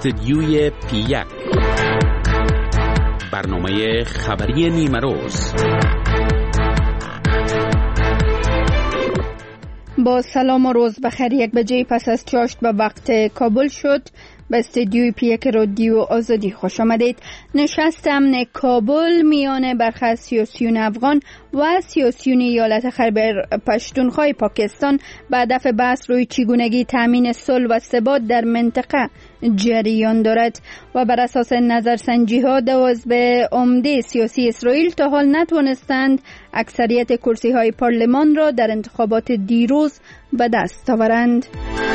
استدیوی پی1 برنامه خبری نیمه روز. با سلام و روز بخیر. 1 بجه پس از چاشت به وقت کابل شد. به استدیوی پی1 رادیو آزادی خوش آمدید. نشست امن کابل میان برخی از سیاسیون افغان و سیاسیون ایالت خیبر پشتونخوا پاکستان به هدف بحث روی چگونگی تامین صلح و ثبات در منطقه جریان دارد و بر اساس نظرسنجی ها 12 عمده سیاسی اسرائیل تا حال نتوانستند اکثریت کرسی های پارلمان را در انتخابات دیروز به دست آورند.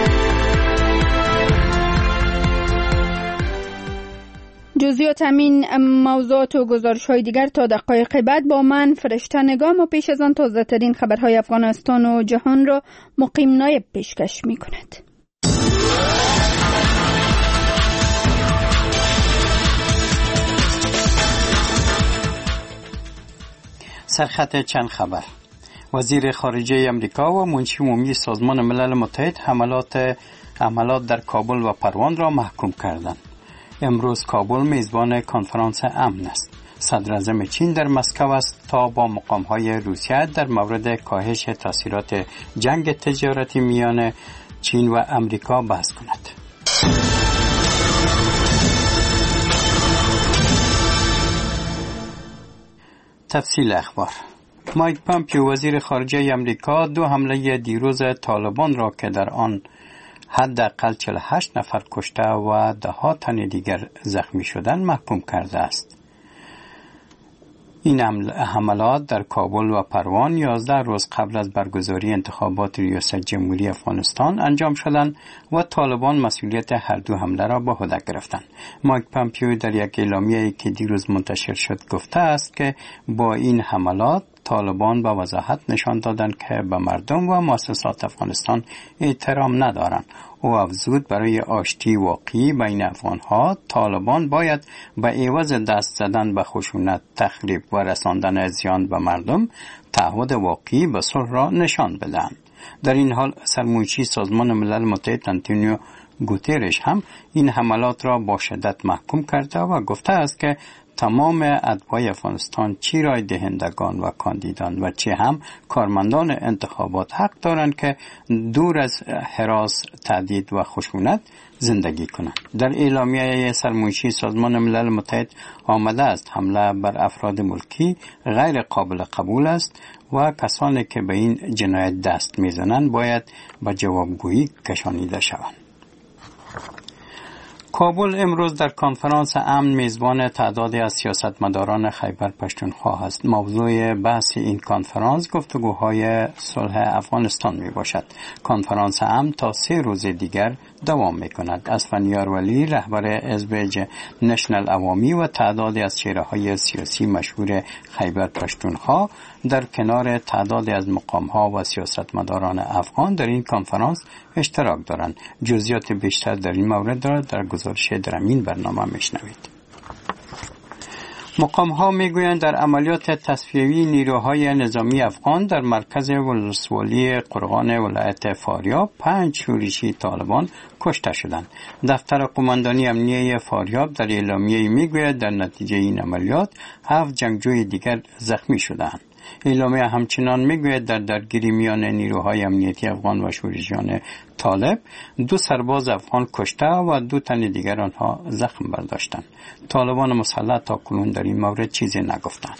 جزئیات همین موضوعات و گزارش‌های دیگر تا دقایق بعد با من فرشته نگام و پیش از آن تازه ترین خبرهای افغانستان و جهان را مقیم نایب پیشکش می‌کند. سرخط چند خبر. وزیر خارجه امریکا و منشی عمومی سازمان ملل متحد حملات در کابل و پروان را محکوم کردند. امروز کابل میزبان کنفرانس امن است. صدر اعظم چین در مسکو است تا با مقام‌های روسیه در مورد کاهش تاثیرات جنگ تجارتی میان چین و امریکا بحث کند. تفصیل اخبار. مایک پامپیو وزیر خارجه امریکا 2 حمله دیروز طالبان را که در آن حداقل 48 نفر کشته و 10 تن دیگر زخمی شدند محکوم کرده است. این حملات در کابل و پروان 11 روز قبل از برگزاری انتخابات ریاست جمهوری افغانستان انجام شدند و طالبان مسئولیت هر 2 حمله را به عهده گرفتند. مایک پامپیو در یک اعلامیه‌ای که دیروز منتشر شد گفته است که با این حملات طالبان با وضاحت نشان دادند که به مردم و مؤسسات افغانستان احترام ندارند. او افزود برای آشتی واقعی بین افغانها طالبان باید به عوض دست زدن به خشونت، تخریب و رساندن زیان به مردم تعهد واقعی به صلح را نشان بدهند. در این حال سرمنشی سازمان ملل متحد آنتونیو گوترش هم این حملات را با شدت محکوم کرده و گفته است که تمام اتباع افغانستان چه رای دهندگان و کاندیدان و چه هم کارمندان انتخابات حق دارند که دور از هراس، تهدید و خشونت زندگی کنند. در اعلامیه سرمنشی سازمان ملل متحد آمده است حمله بر افراد ملکی غیر قابل قبول است و کسانی که به این جنایت دست میزنند باید به جوابگویی کشانیده شوند. کابل امروز در کنفرانس امن میزبان تعدادی از سیاستمداران خیبر پشتونخوا است. موضوع بحث این کنفرانس گفتگوهای صلح افغانستان می باشد. کنفرانس امن تا 3 روز دیگر دوام می کند. اسفندیار ولی رهبر حزب نشنل عوامی و تعدادی از چهره‌های سیاسی مشهور خیبر پشتونخوا در کنار تعدادی از مقام‌ها و سیاستمداران افغان در این کنفرانس اشتراک دارند. جزئیات بیشتر در این مورد را در گزارش در این برنامه میشنوید. مقام‌ها میگویند در عملیات تصفیه‌ای نیروهای نظامی افغان در مرکز ولسوالی قرغان ولایت فاریاب 5 شورشی طالبان کشته شدند. دفتر قماندانی امنیه فاریاب در اعلامیه‌ای میگوید در نتیجه این عملیات 7 جنگجوی دیگر زخمی شدند. اعلامیه همچنان میگوید در درگیری میان نیروهای امنیتی افغان و شورشیان طالب 2 سرباز افغان کشته و 2 تن دیگر آنها زخم برداشتند. طالبان مسلح تاکنون در این مورد چیزی نگفتند.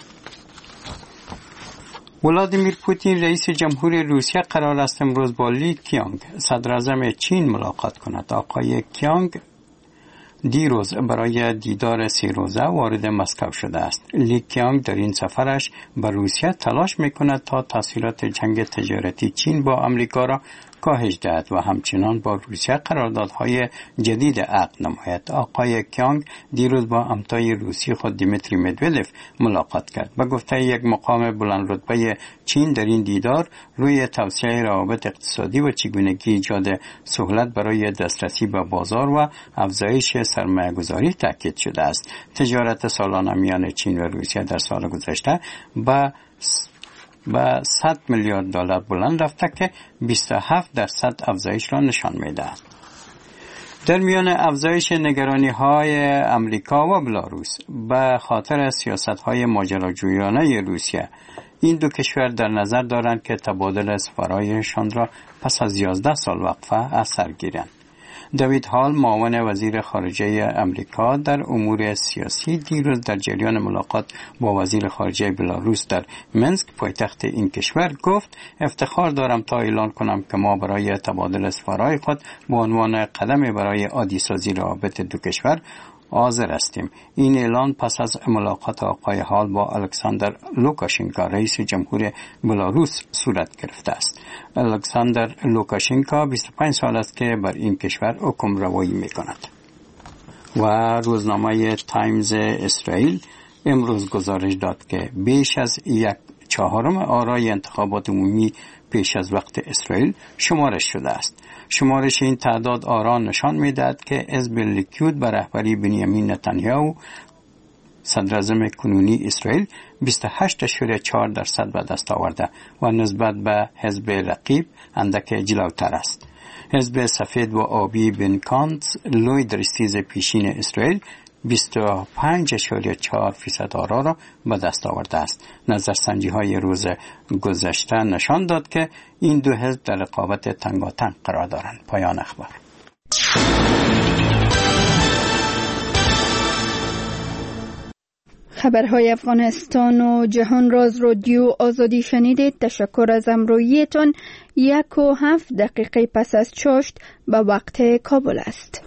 ولادیمیر پوتین رئیس جمهور روسیه قرار است امروز با لی کیانگ صدر اعظم چین ملاقات کند. آقای کیانگ دیروز برای دیدار 3 روزه وارد مسکو شده است. لی کیانگ در این سفرش به روسیه تلاش میکند تا تاثیرات جنگ تجارتی چین با آمریکا را کاهش دهد و همچنان با روسیه قراردادهای جدید عقد نماید. آقای کیانگ دیروز با همتای روسی خود دیمیتری مدودوف ملاقات کرد. به گفته یک مقام بلند رتبه چین در این دیدار روی توسعه روابط اقتصادی و چگونگی ایجاد سهولت برای دسترسی به بازار و افزایش سرمایه‌گذاری تاکید شده است. تجارت سالانه میان چین و روسیه در سال گذشته به 100 میلیارد دلار بلند رفته که 27% افزایش را نشان می‌دهد. در میان افزایش نگرانی‌های امریکا و بلاروس به خاطر سیاست‌های ماجراجویانه روسیه، این دو کشور در نظر دارند که تبادل سفرایشان را پس از 11 سال وقفه از سر گیرند. دیوید هال، معاون وزیر خارجه امریکا در امور سیاسی، دیروز در جریان ملاقات با وزیر خارجه بلاروس در منسک، پایتخت این کشور، گفت افتخار دارم تا اعلان کنم که ما برای تبادل سفرهای خود به عنوان قدم برای عادی سازی روابط دو کشور حاضر هستیم. این اعلان پس از ملاقات آقای هال با الکساندر لوکاشنکا، رئیس جمهور بلاروس، صورت گرفته است. الکساندر لوکاشنکا 25 سال است که بر این کشور حکم روایی می کند. و روزنامه تایمز اسرائیل امروز گزارش داد که بیش از 1/4 آرای انتخابات عمومی پیش از وقت اسرائیل شمارش شده است. شمارش این تعداد آرا نشان می‌دهد که حزب لیکود به رهبری بنیامین نتانیاهو، صدراعظم کنونی اسرائیل، 28.4% به دست آورده و نسبت به حزب رقیب اندک جلوتر است. حزب سفید و آبی بنکانت، لوی درستیز پیشین اسرائیل، 25.4% آرا را به دست آورده است. نظرسنجی‌های روز گذشته نشان داد که این دو حزب در رقابت تنگاتنگ قرار دارند. پایان اخبار. خبرهای افغانستان و جهان راز رادیو آزادی شنیدید. تشکر از همراهیتان. 1:07 پس از چاشت به وقت کابل است.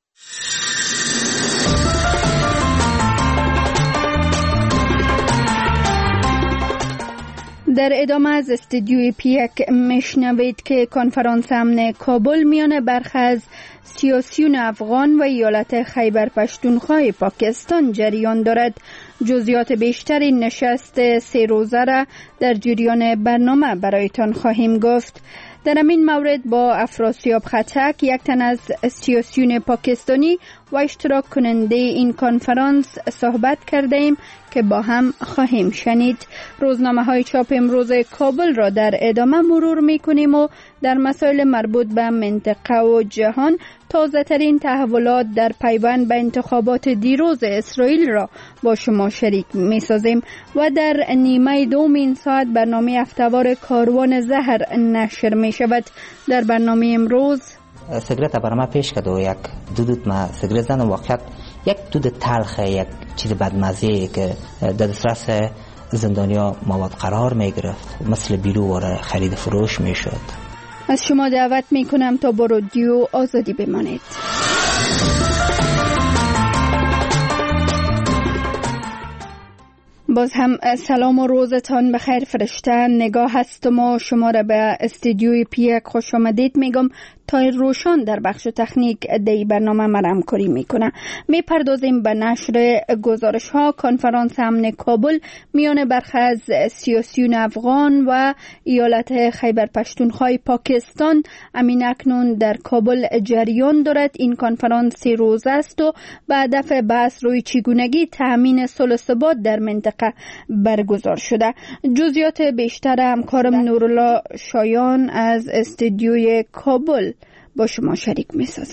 در ادامه از استودیوی پیک میشنوید که کنفرانس امن کابل میان برخی از سیاسیون افغان و ایالت خیبر پشتونخوا پاکستان جریان دارد. جزئیات بیشتر این نشست 3 روزه را در جریان برنامه برایتان خواهیم گفت. در این مورد با افراسیاب خطک، یک تن از سیاسیون پاکستانی و اشتراک کننده این کنفرانس، صحبت کرده ایم که با هم خواهیم شنید. روزنامه های چاپ امروز کابل را در ادامه مرور می کنیم و در مسائل مربوط به منطقه و جهان تازه ترین تحولات در پیوند به انتخابات دیروز اسرائیل را با شما شریک می سازیم و در نیمه دوم این ساعت برنامه هفته‌وار کاروان زهر نشر می شود. در برنامه امروز سیگرت برام پیش کرد و یک دود ما سیگرت زدم، واقعیت یک دود تلخه، یک چیز بدمزه که در دسترس زندانیا مواد قرار می گرفت، مثل بیلو واره خرید فروش می شد. از شما دعوت می کنم تا با رادیو آزادی بمانید. باز هم سلام و روزتان بخیر فرشته. نگاه هستم و شما را به استودیوی پیک خوش آمدید میگم. تایر روشان در بخش تکنیک دی برنامه مرم کاری میکنه. میپردازیم به نشر گزارش ها. کنفرانس امن کابل میان برخی از سیاسیون افغان و ایالت خیبر پشتونخوا پاکستان امین اکنون در کابل جریان دارد. این کنفرانس 3 روزه است و به هدف بحث روی چگونگی تامین صلح و ثبات در منطقه برگزار شده. جزئیات بیشتر همکارم نورالله شایان از استودیوی کابل با شما شریک می‌سازه.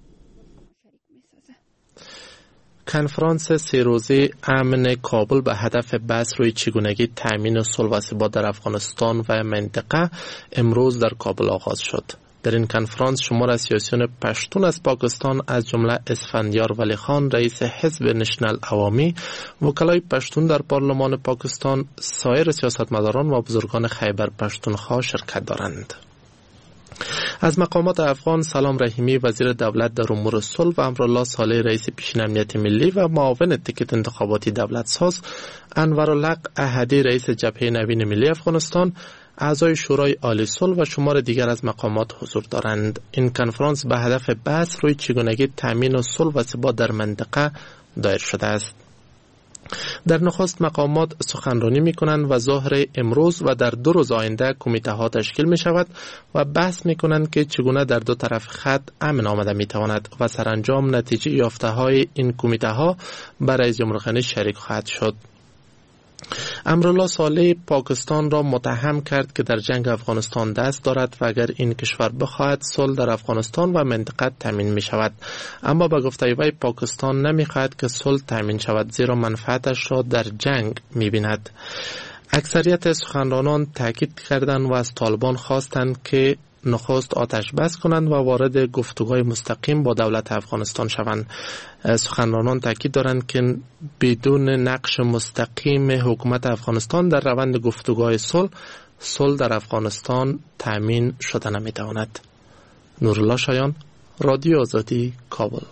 کنفرانس 3 روزه امن کابل به هدف بحث روی چگونگی تامین صلح و ثبات در افغانستان و منطقه امروز در کابل آغاز شد. در این کنفرانس شمار از سیاسیون پشتون از پاکستان از جمله اسفندیار ولی خان رئیس حزب نشنل عوامی، وکلای پشتون در پارلمان پاکستان، سایر سیاستمداران و بزرگان خیبر پشتونخوا شرکت دارند. از مقامات افغان سلام رحیمی وزیر دولت در امور صلح و امرالله صالح رئیس پیشین امنیت ملی و معاون تکت انتخاباتی دولت ساز، انورالحق احدی رئیس جبهه نوین ملی افغانستان، اعضای شورای عالی صلح و شمار دیگر از مقامات حضور دارند. این کنفرانس به هدف بحث روی چگونگی تامین صلح و ثبات در منطقه دایر شده است. در نخست مقامات سخنرانی می کنند و ظهر امروز و در 2 روز آینده کمیته ها تشکیل می شود و بحث می کنند که چگونه در 2 طرف خط امن آمده می تواند و سرانجام نتیجه یافته های این کمیته ها برای جمهوری خواهی شریک خواهد شد. امرالله صالح پاکستان را متهم کرد که در جنگ افغانستان دست دارد و اگر این کشور بخواهد صلح در افغانستان و منطقه تامین می شود. اما به گفته وی پاکستان نمی خواهد که صلح تامین شود، زیرا منفعتش را در جنگ می بیند. اکثریت سخنرانان تاکید کردند و از طالبان خواستند که نخست آتش بس کنند و وارد گفتگوهای مستقیم با دولت افغانستان شوند. سخنرانان تاکید دارند که بدون نقش مستقیم حکومت افغانستان در روند گفتگوهای صلح در افغانستان تامین شده نمیتواند. نورالله شایان، رادیو آزادی، کابل.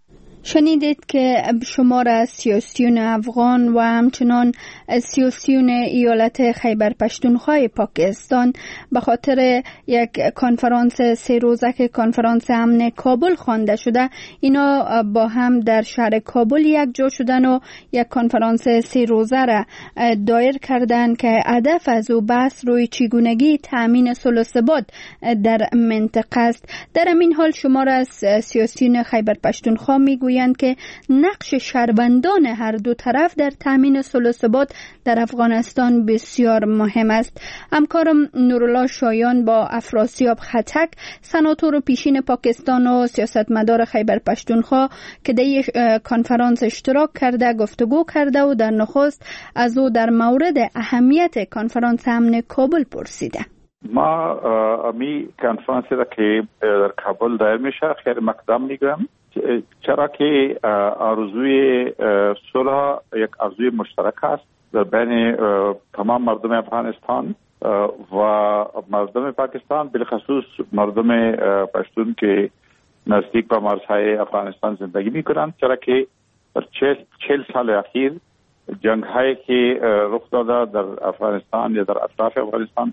شنیدید که شمار از سیاسیون افغان و همچنان سیاسیون ایالت خیبر پشتونخوا پاکستان به خاطر یک کنفرانس 3 روزه که کنفرانس امن کابل خوانده شده، اینا با هم در شهر کابل یک جا شدن و یک کنفرانس 3 روزه را دایر کردن که هدف از او بحث روی چگونگی تامین صلح و ثبات در منطقه است. در این حال شمار از سیاسیون خیبر پشتونخوا میگویند که نقش شهروندان هر دو طرف در تامین صلح و ثبات در افغانستان بسیار مهم است. همکارم نورالله شایان با افراسیاب خطک، سناتور پیشین پاکستان و سیاستمدار خیبر پشتونخوا که در این کنفرانس اشتراک کرده گفتگو کرده و در نخست از او در مورد اهمیت کنفرانس امن کابل پرسیده. ما امی کنفرانس را که در کابل دایر میشه خیلی مقدم میگم، چرا که آرزوی صلح یک آرزوی مشترک است در بین تمام مردم افغانستان و مردم پاکستان، بالخصوص مردم پشتون که نزدیک به مرزهای افغانستان زندگی میکنند، چرا که در 40 سال اخیر جنگ هایی که رخ داده در افغانستان یا در اطراف افغانستان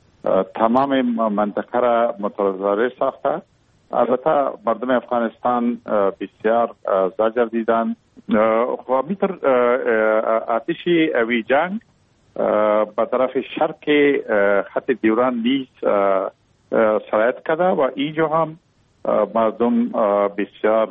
تمام منطقه را متضرر ساخته. البته مردم افغانستان بسیار زجر دیدن و میتر آتش اوی جنگ به طرف شرق خط دیوران نیز سرایت کرده و اینجا هم مردم بسیار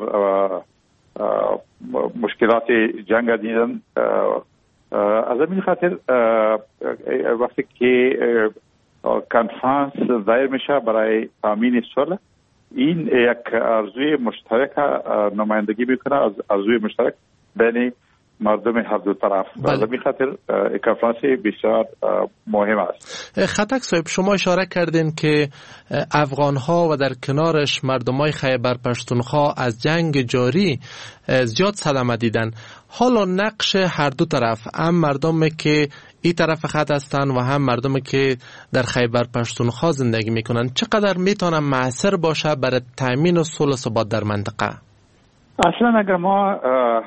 مشکلات جنگ دیدن. از این خاطر وقتی که کنفرانس دایر میشه برای تامین صلح، این یک آرزوی مشترک نمایندگی میکنه، از آرزوی مشترک بین مردم هر دو طرف. به همین خاطر کنفرانس بسیار مهم است. خطک صاحب، شما اشاره کردین که افغان ها و در کنارش مردمای خیبر پشتونخوا از جنگ جاری زیاد صدمه دیدن. حالا نقش هر دو طرف، هم مردمی که این طرف خط هستند و هم مردمی که در خیبر پشتونخوا زندگی میکنن، چقدر میتونه مؤثر باشه برای تامین و صلح و ثبات در منطقه؟ اصلا اگر ما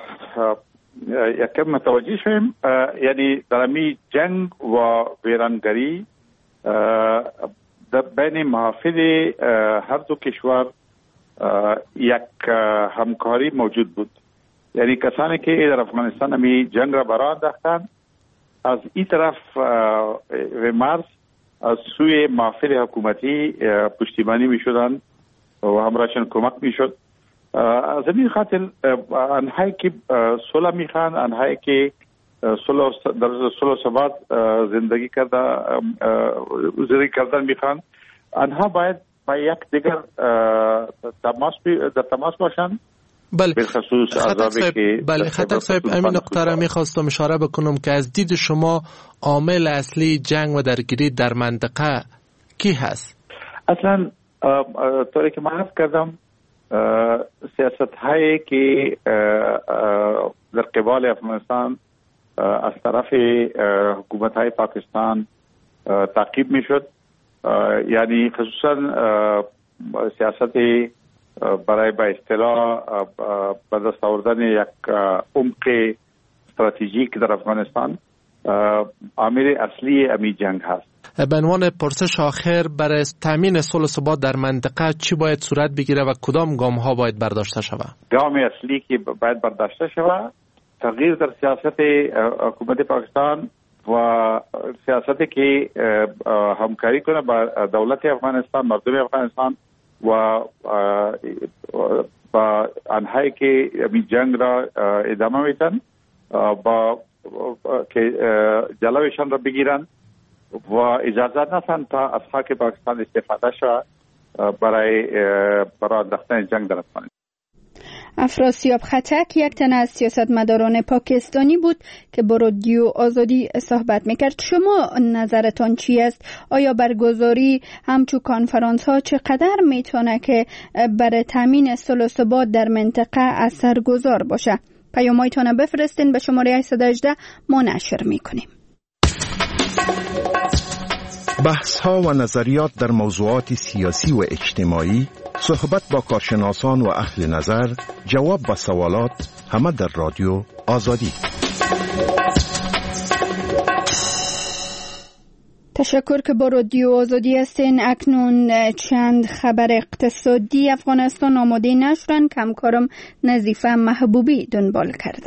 یکم متوجه شویم، یعنی در امی جنگ و ویرانگری در بین محافظ هر دو کشور یک همکاری موجود بود. یعنی کسانی که در افغانستان امی جنگ را برآ انداختند، از این طرف مرز از سوی محافظ حکومتی پشتیبانی می شدن و همراهشان کمک می شد. از این خاطر آنهایی که صلح می خوان، آنهایی که در صلح و ثبات زندگی کردن می خوان، آنها باید با یک دیگر در تماس باشند. بله خطک صاحب، همین نقطه را میخواستم اشاره بکنم که از دید شما عامل اصلی جنگ و درگیری در منطقه کی هست؟ اصلا طوری که من عرض کردم، سیاست هایی که در قبال افغانستان از طرف حکومت های پاکستان تعقیب میشد، یعنی خصوصا سیاست برای به اصطلاح به دست آوردن یک عمق استراتژیک در افغانستان عامل اصلی امی جنگ هست. به عنوان پرسش آخر، برای تامین صلح و ثبات در منطقه چی باید صورت بگیره و کدام گام ها باید برداشته شود؟ گام اصلی که باید برداشته شود تغییر در سیاست حکومت پاکستان و سیاستی که همکاری کنه با دولت افغانستان، مردم افغانستان و با آنهایی که این جنگ را ادامه میتن، با که جلوشان را بگیرن و اجازه ندن تا از خاک پاکستان استفاده شود برای انداختن جنگ در افغانستان. افراسیاب خطک یک تن از سیاستمداران پاکستانی بود که با رادیو آزادی صحبت میکرد. شما نظرتان چی است؟ آیا برگزاری همچون کنفرانس ها چقدر میتونه که برای تامین صلح و ثبات در منطقه اثرگذار باشه؟ پیامایتان بفرستین به شماره 818 ما نشر میکنیم. بحث ها و نظریات در موضوعات سیاسی و اجتماعی، صحبت با کارشناسان و اهل نظر، جواب به سوالات، همه در رادیو آزادی. تشکر که با رادیو آزادی هستین. اکنون چند خبر اقتصادی افغانستان آماده نشرن که همکارم نظیفه محبوبی دنبال کرده.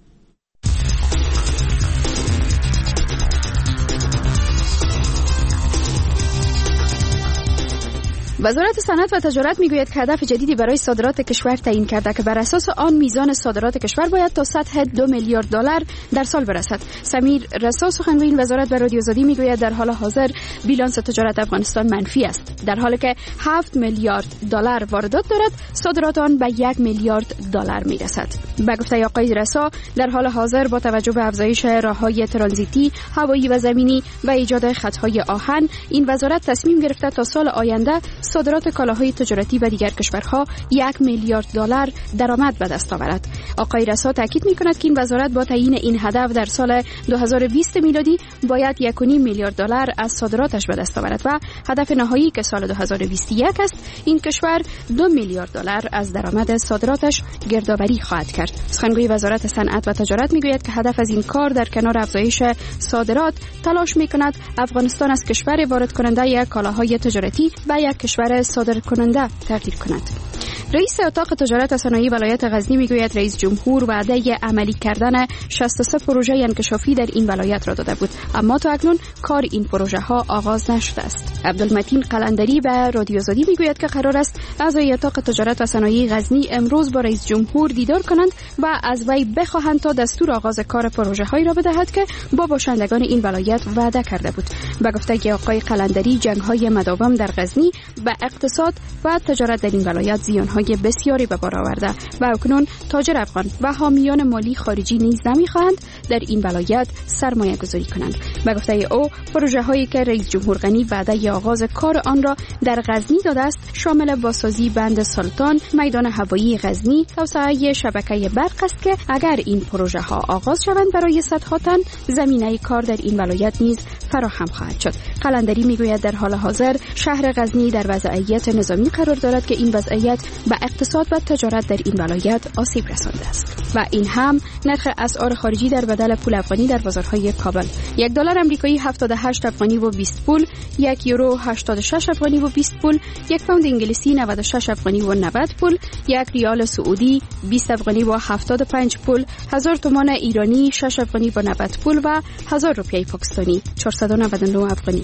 وزارت صنعت و تجارت میگوید که هدف جدیدی برای صادرات کشور تعیین کرده که بر اساس آن میزان صادرات کشور باید تا سطح 2 میلیارد دلار در سال برسد. سمیر رسا سخنگوی این وزارت بر رادیو آزادی میگوید در حال حاضر بیلانس تجارت افغانستان منفی است، در حالی که 7 میلیارد دلار واردات دارد، صادرات آن به 1 میلیارد دلار میرسد. به گفته آقای رسا، در حال حاضر با توجه به افزایش راههای ترانزیتی، هوایی و زمینی و ایجاد خطهای آهن، این وزارت تصمیم گرفته تا سال آینده صادرات کالاهای تجارتی به دیگر کشورها 1 میلیارد دلار درآمد به دست آورد. آقای رسا تاکید می‌کند که این وزارت با تعیین این هدف در سال 2020 میلادی باید 1.5 میلیارد دلار از صادراتش به دست آورد و هدف نهایی که سال 2021 است، این کشور 2 میلیارد دلار از درآمد صادراتش گردآوری خواهد کرد. سخنگوی وزارت صنعت و تجارت میگوید که هدف از این کار در کنار افزایش صادرات تلاش می‌کند افغانستان از کشور وارد کننده کالاهای تجارتی به یک کشور صادر کننده تغییر کند. رئیس اتاق تجارت و صنایع ولایت غزنی میگوید رئیس جمهور وعده عملی کردن 63 پروژه انکشافی در این ولایت را داده بود، اما تا اکنون کار این پروژه ها آغاز نشده است. عبدالمتین قلندری به رادیو آزادی میگوید که قرار است اعضای اتاق تجارت و صنایع غزنی امروز با رئیس جمهور دیدار کنند و از وی بخواهند تا دستور آغاز کار پروژه هایی را بدهد که با باشندگان این ولایت وعده کرده بود. به گفته آقای قلندری، جنگ های مداوم در غزنی به اقتصاد و تجارت در این ولایت زیان‌های بسیاری به بار آورده و اکنون تاجر افغان و حامیان مالی خارجی نیز نمی‌خواهند در این ولایت سرمایه گذاری کنند. به گفته او، پروژه هایی که رئیس جمهور غنی وعده آغاز کار آن را در غزنی داده است شامل بازسازی بند سلطان، میدان هوایی غزنی، توسعه شبکه برق است که اگر این پروژه ها آغاز شوند برای صدها تن زمینه کار در این ولایت نیز فراهم خواهد شد. قلندری میگوید در حال حاضر شهر غزنی در وضعیت نظامی قرار دارد که این وضعیت به اقتصاد و تجارت در این ولایت آسیب رسانده است و این هم نرخ اسعار خارجی در بدل پول افغانی در بازارهای کابل: $1 آمریکایی 78 افغانی و 20 پول، €1 86 افغانی و 20 پول، یک پوند انگلیسی 96 افغانی و 90 پول، یک ریال سعودی 20 افغانی و 75 پول، 1000 تومان ایرانی 6 افغانی و 90 پول و 1000 روپیه پاکستانی 499 افغانی.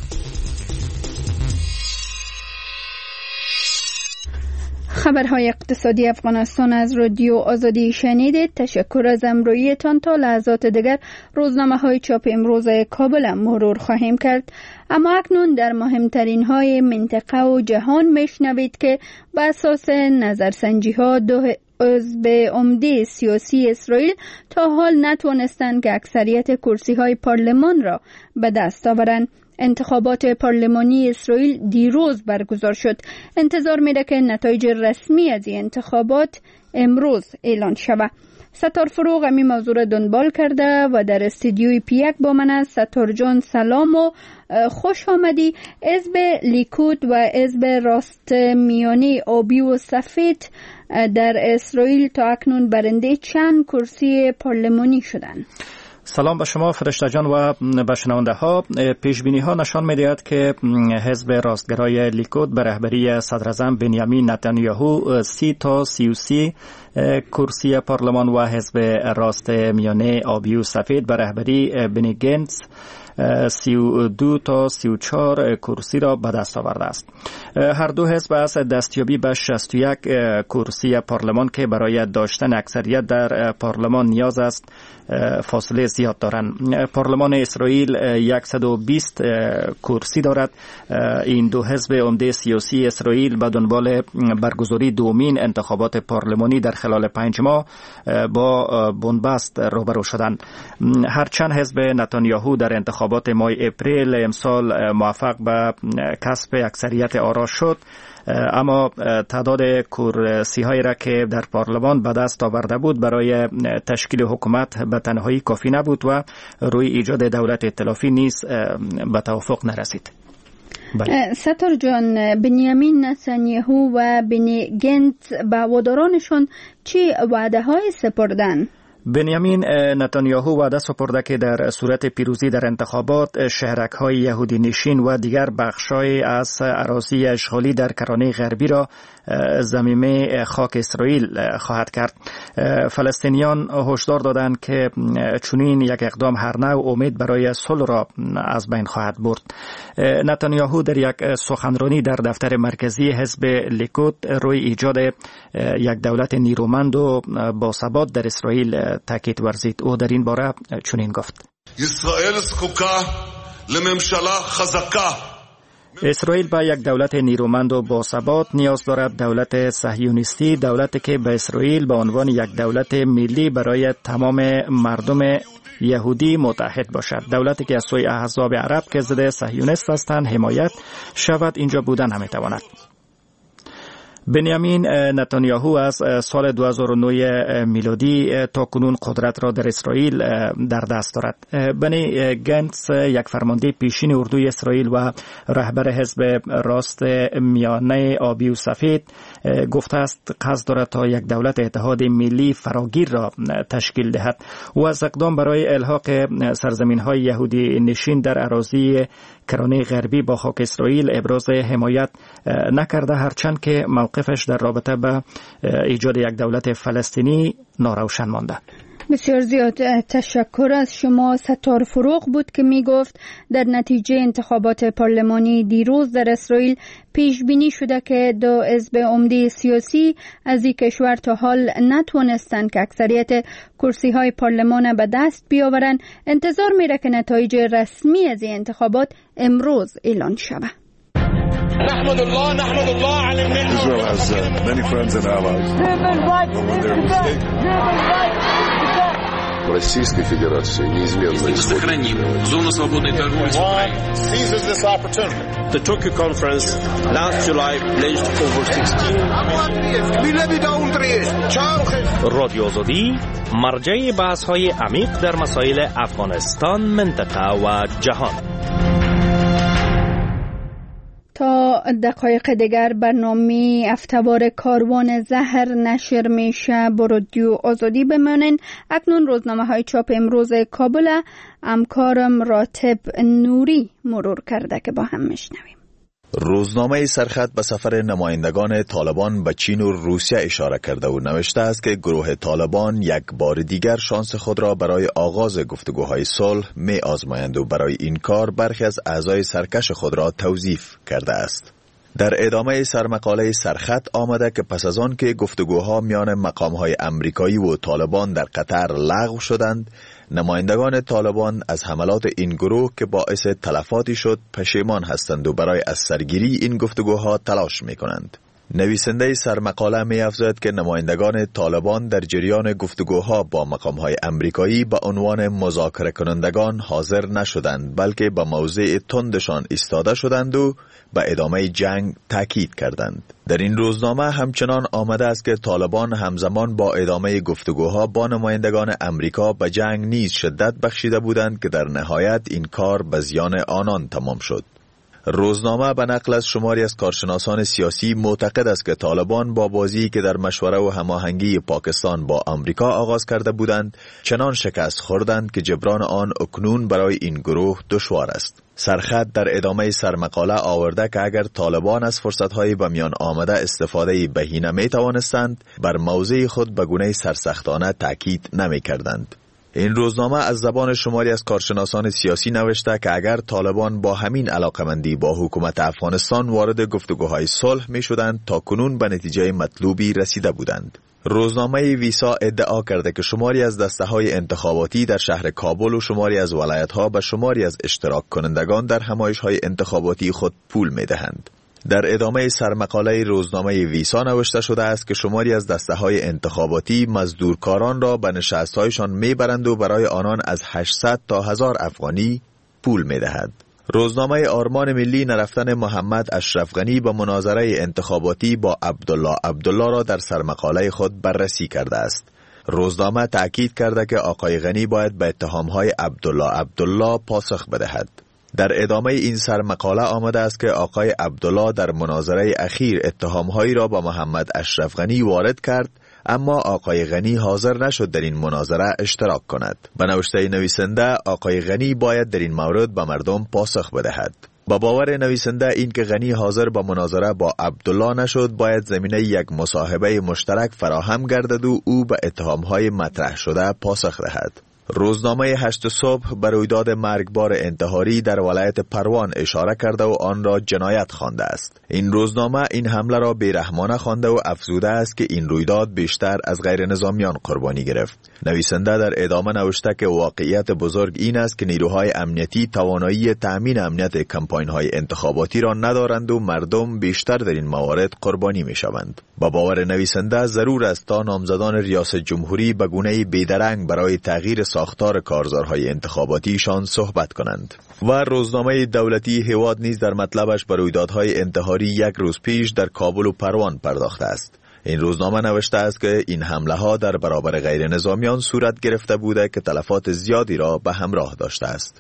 خبرهای اقتصادی افغانستان از رادیو آزادی شنیدید. تشکر از همراهیتان. تا لحظات دیگر روزنامه‌های چاپ امروز کابل مرور خواهیم کرد، اما اکنون در مهمترین های منطقه و جهان میشنوید که بر اساس نظرسنجی‌ها دو عضو عمده سیاسی اسرائیل تا حال نتوانستند که اکثریت کرسی‌های پارلمان را به دست آورند. انتخابات پارلمانی اسرائیل دیروز برگزار شد. انتظار میره که نتایج رسمی از این انتخابات امروز اعلان شود. ستار فروغ این موضوع را دنبال کرده و در استودیوی پیک با من است. ستار جان سلام و خوش آمدی. حزب لیکود و حزب راست میانی آبی و سفید در اسرائیل تا اکنون برنده چند کرسی پارلمانی شدند؟ سلام به شما فرشته جان و به شنونده ها. پیش بینی ها نشان می‌دهد که حزب راستگرای لیکود به رهبری صدر اعظم بنیامین نتانیاهو 30 تا 33 کرسی پارلمان و حزب راست میانه آبی و سفید به رهبری بنی گنتس 32 تا 34 کرسی را به دست آورده است. هر دو حزب از دستیابی به 61 کرسی پارلمان که برای داشتن اکثریت در پارلمان نیاز است فاصله زیاد دارند. پارلمان اسرائیل 120 کرسی دارد. این دو حزب عمده سیاسی اسرائیل به دنبال برگزاری دومین انتخابات پارلمانی در خلال 5 ماه با بنبست روبرو شدند. هرچند حزب نتانیاهو در انتخابات ماه اپریل امسال موفق به کسب اکثریت آرا شد، اما تعداد کرسی‌هایی را که در پارلمان به دست آورده بود برای تشکیل حکومت به تنهایی کافی نبود و روی ایجاد دولت ائتلافی نیز به توافق نرسید. ستار جان، بنیامین نتانیاهو و بنی گنتس به هوادارانشان چه وعده‌های سپردن؟ بنیامین نتانیاهو وعده سپرده که در صورت پیروزی در انتخابات شهرک‌های یهودی نشین و دیگر بخش‌های از اراضی اشغالی در کرانه غربی را ضمیمه خاک اسرائیل خواهد کرد. فلسطینیان هشدار دادند که چنین یک اقدام هر نوع امید برای صلح را از بین خواهد برد. نتانیاهو در یک سخنرانی در دفتر مرکزی حزب لیکود روی ایجاد یک دولت نیرومند و باثبات در اسرائیل تاکید ورزید. او در این باره چنین گفت: اسرائیل زقوقه لممشلا خزقه. اسرائیل به یک دولت نیرومند و باثبات نیاز دارد. دولت صهیونیستی، دولتی که به اسرائیل به عنوان یک دولت ملی برای تمام مردم یهودی متحد باشد. دولتی که از سوی احزاب عرب که ضد صهیونیست هستند حمایت شود. اینجا بودن نمیتواند. بنیامین نتانیاهو از سال 2009 میلادی تا کنون قدرت را در اسرائیل در دست دارد. بنی گنتس یک فرمانده پیشین اردوی اسرائیل و رهبر حزب راست میانه آبی و سفید گفته است قصد دارد تا یک دولت اتحاد ملی فراگیر را تشکیل دهد. او از اقدام برای الحاق سرزمین‌های یهودی نشین در اراضی کرانه غربی با خاک اسرائیل ابراز حمایت نکرده، هرچند که موقفش در رابطه با ایجاد یک دولت فلسطینی ناروشن مانده. بسیار زیاد تشکر از شما. ستار فروغ بود که می گفت در نتیجه انتخابات پارلمانی دیروز در اسرائیل پیش بینی شده که دو حزب عمده سیاسی از این کشور تا حال نتوانستند که اکثریت کرسی های پارلمان به دست بیاورند. انتظار میره که نتایج رسمی از این انتخابات امروز اعلان شود. نحمد الله على النعمة. Israel has many friends and allies. В Российской Федерации неизменно сохраним зону свободной торговли с Украиной. Seizes this opportunity. The Tokyo conference last July pledged over 16 رادیو آزادی مرجع بحث‌های عمیق در مسائل افغانستان، منطقه و جهان. تا دقایق دیگر برنامه افتوار کاروان زهر نشر میشه. با رادیو آزادی بمانین. اکنون روزنامه های چاپ امروز کابل همکارم راتب نوری مرور کرده که با هم میشنویم. روزنامه سرخط به سفر نمایندگان طالبان به چین و روسیه اشاره کرده و نوشته است که گروه طالبان یک بار دیگر شانس خود را برای آغاز گفتگوهای صلح می آزمایند و برای این کار برخی از اعضای سرکش خود را توظیف کرده است. در ادامه سرمقاله سرخط آمده که پس از آن که گفتگوها میان مقامهای امریکایی و طالبان در قطر لغو شدند، نمایندگان طالبان از حملات این گروه که باعث تلفاتی شد پشیمان هستند و برای از سرگیری این گفتگوها تلاش می کنند. نویسنده سرمقاله می افزاید که نمایندگان طالبان در جریان گفتگوها با مقامهای امریکایی به عنوان مذاکره کنندگان حاضر نشدند، بلکه به موضع تندشان ایستاده شدند و به ادامه جنگ تاکید کردند. در این روزنامه همچنان آمده است که طالبان همزمان با ادامه گفتگوها با نمایندگان امریکا به جنگ نیز شدت بخشیده بودند که در نهایت این کار به زیان آنان تمام شد. روزنامه به نقل از شماری از کارشناسان سیاسی معتقد است که طالبان با بازی که در مشوره و هماهنگی پاکستان با آمریکا آغاز کرده بودند چنان شکست خوردند که جبران آن اکنون برای این گروه دشوار است. سرخط در ادامه سرمقاله آورده که اگر طالبان از فرصت‌های به میان آمده استفاده بهینه می توانستند، بر موضع خود به گونه سرسختانه تاکید نمی کردند. این روزنامه از زبان شماری از کارشناسان سیاسی نوشته که اگر طالبان با همین علاقمندی با حکومت افغانستان وارد گفتگوهای صلح می شدند تا کنون به نتیجه مطلوبی رسیده بودند. روزنامه ویسا ادعا کرده که شماری از دسته‌های انتخاباتی در شهر کابل و شماری از ولایت‌ها به شماری از اشتراک کنندگان در همایش‌های انتخاباتی خود پول می‌دهند. در ادامه سرمقاله روزنامه ویسا نوشته شده است که شماری از دسته‌های انتخاباتی مزدورکاران را به نشست‌هایشان می‌برند و برای آنان از 800 تا 1000 افغانی پول می‌دهند. روزنامه آرمان ملی نرفتن محمد اشرف غنی به مناظره انتخاباتی با عبدالله را در سرمقاله خود بررسی کرده است. روزنامه تأکید کرده که آقای غنی باید به اتهام‌های عبدالله پاسخ بدهد. در ادامه این سرمقاله آمده است که آقای عبدالله در مناظره اخیر اتهام‌هایی را با محمد اشرف غنی وارد کرد، اما آقای غنی حاضر نشد در این مناظره اشتراک کند. به نوشته نویسنده آقای غنی باید در این مورد به مردم پاسخ بدهد. با باور نویسنده این که غنی حاضر به مناظره با عبدالله نشد باید زمینه یک مصاحبه مشترک فراهم گردد و او به اتهام‌های مطرح شده پاسخ دهد. روزنامه 8 صبح به رویداد مرگبار انتحاری در ولایت پروان اشاره کرده و آن را جنایت خوانده است. این روزنامه این حمله را بیرحمانه خوانده و افزوده است که این رویداد بیشتر از غیر نظامیان قربانی گرفت. نویسنده در ادامه نوشته که واقعیت بزرگ این است که نیروهای امنیتی توانایی تأمین امنیت کمپاین‌های انتخاباتی را ندارند و مردم بیشتر در این موارد قربانی می‌شوند. با باور نویسنده ضرور است تا نامزدان ریاست جمهوری به گونه‌ای بیدرنگ برای تغییر ساختار کارزارهای انتخاباتیشان صحبت کنند. و روزنامه دولتی هواد نیز در مطلبش به رویدادهای انتحاری یک روز پیش در کابل و پروان پرداخته است. این روزنامه نوشته است که این حمله ها در برابر غیر نظامیان صورت گرفته بوده که تلفات زیادی را به همراه داشته است.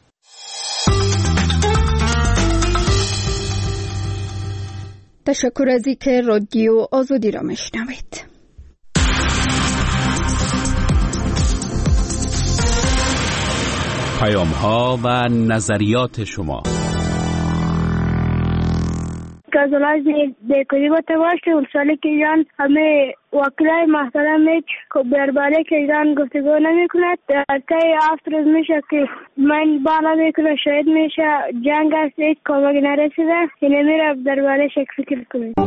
تشکر از اینکه رادیو آزادی را میشنوید. پیام‌ها و نظریات شما. کازالای بیکاری با تواش ولسوالی که ایران همه وکلای محترم که درباره که ایران گفتگو نمی کند در طی 7 روز میشه که من بالا میکنه شاید میشه جنگ است هیچ کمک نرسیده که نمیره درباره شک فکر کنید.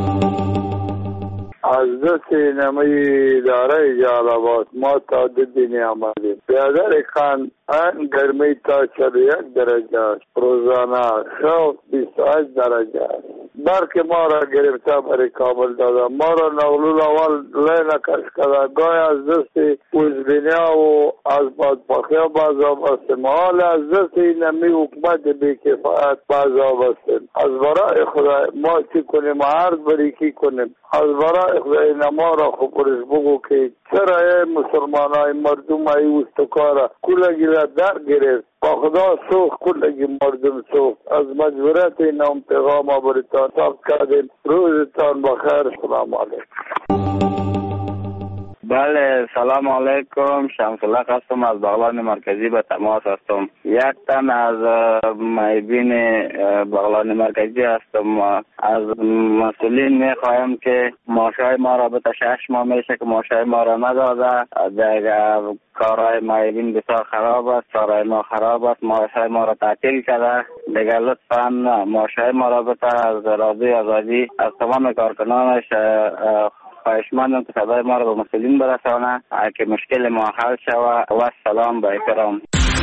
از دست نمای داره جالبات ما تا دینی آمدیم. بیادر خان ان گرمی تا 41 درجه است. روزانه 28 درجه است. برک ما را گرفته برای کابل داده. ما را نغلول اول لین کش کرده. گای از دست اوزبینیا و از بدبختی بازا بستیم. حال از دست نمی حکمت بیکفایت بازا بستیم. از برای خدا ما چی کنیم عرض بری کی کنیم. از برای خدای نما را خبرش بگو که چرا مسلمان های مردم های استکاره کلگی را در گرفت با خدا سوخ کلگی مردم سوخ. از مجبورت این هم پیغام بریتان ساخت کردیم. روزتان بخیر. سلام علیکم. بله سلام علیکم. شمس الله هستم از بغلان مرکزی به تماس هستم. یک تن از محبین بغلان مرکزی هستم. از مسئولین میخوایم که ماشای ما را به 6 ماه میشه که ماشای ما را نداده. دیگر کارهای محبین بسیار خراب است. کارهای ما خراب است. ماشای ما را تعطیل کرده. دیگر لطفا ماشای ما را بته از رادیوی آزادی از تمام کارکنانش خواهشمندم که صدای ما را به مسئولین برسانه که مشکل ما حل شود. و سلام با احترام.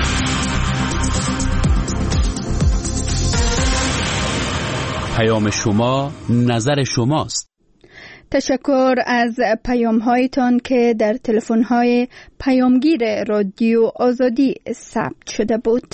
پیام شما نظر شماست. تشکر از پیام هایتان که در تلفن های پیامگیر رادیو آزادی ثبت شده بود.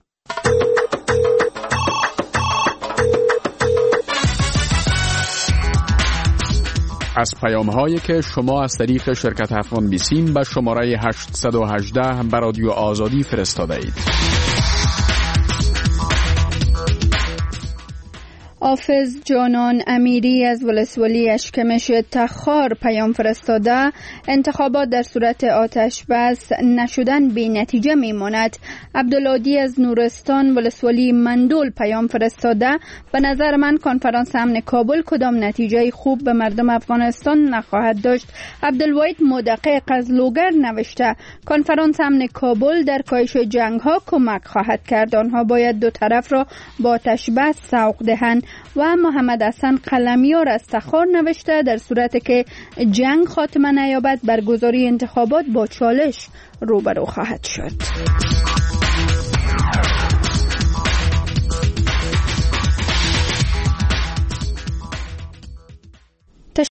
از پیام هایی که شما از طریق شرکت افغان بیسیم به شماره 818 به رادیو آزادی فرستاده اید. حافظ جانان امیری از ولسوالی اشکمش تخار پیام فرستاده انتخابات در صورت آتش بس نشدن بی نتیجه میماند. عبدالعادی از نورستان ولسوالی مندول پیام فرستاده به نظر من کنفرانس امن کابل کدام نتیجه خوب به مردم افغانستان نخواهد داشت. عبدالوحید مدقق از لوگر نوشته کنفرانس امن کابل در کاهش جنگ ها کمک خواهد کرد. آنها باید دو طرف را با آتش بس سوق دهند. و محمد حسن قلمیار از تخار نوشته در صورتی که جنگ خاتمه نیابد برگزاری انتخابات با چالش روبرو خواهد شد.